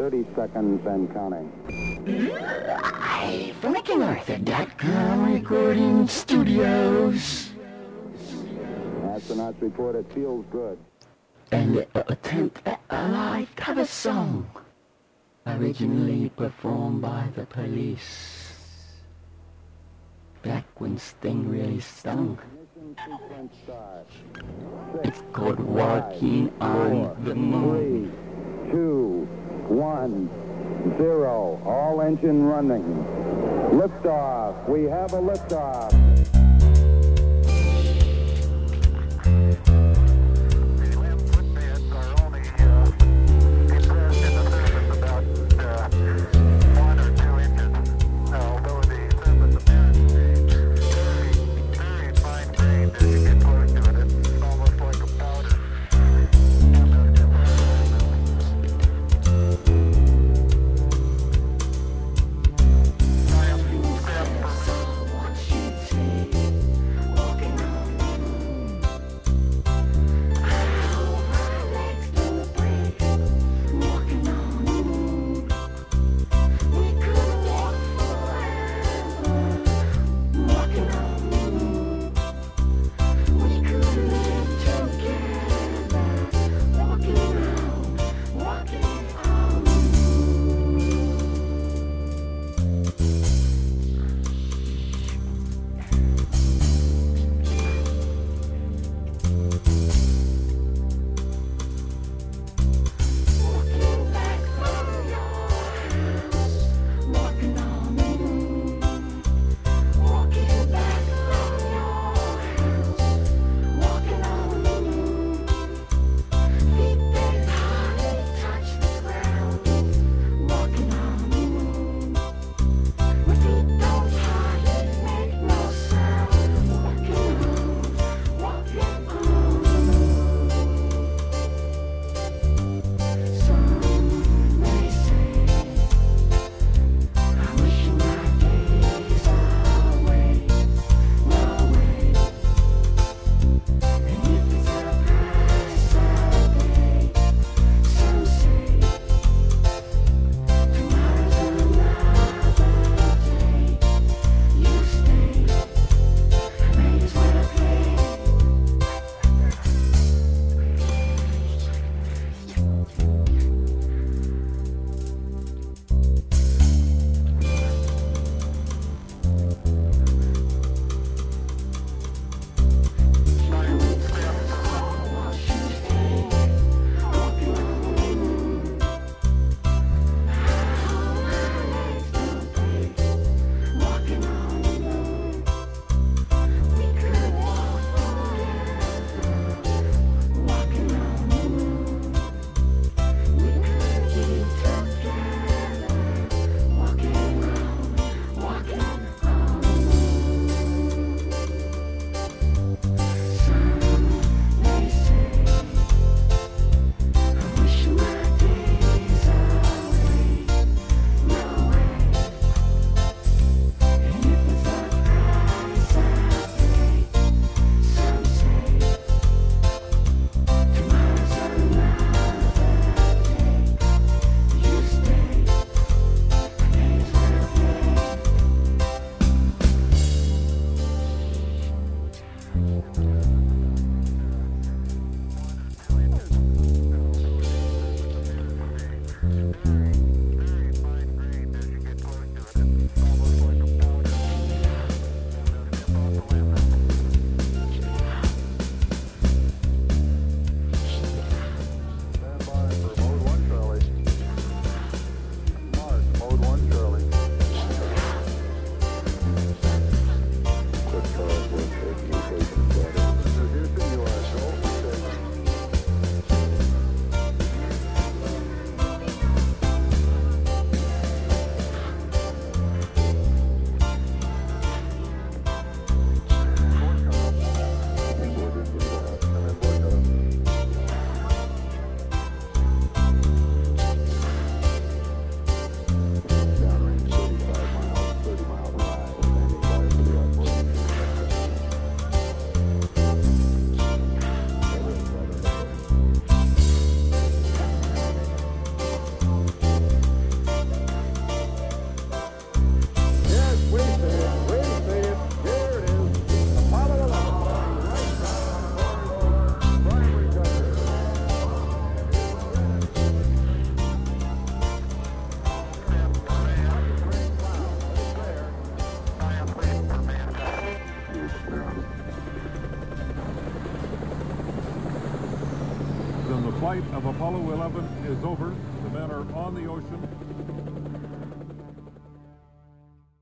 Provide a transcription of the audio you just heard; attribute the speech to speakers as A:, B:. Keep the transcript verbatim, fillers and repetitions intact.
A: thirty seconds and counting.
B: Live from the King Arthur dot com recording studios.
A: Astronauts report it feels good.
B: An attempt at a live cover song, originally performed by the Police. Back when Sting really stung.
A: Sequence start.
B: It's called Walking on the Moon.
A: Three, two, one, zero. All engine running. Liftoff. We have a liftoff.
B: Take
C: Houston, the flight of Apollo eleven is over. The men are on the ocean.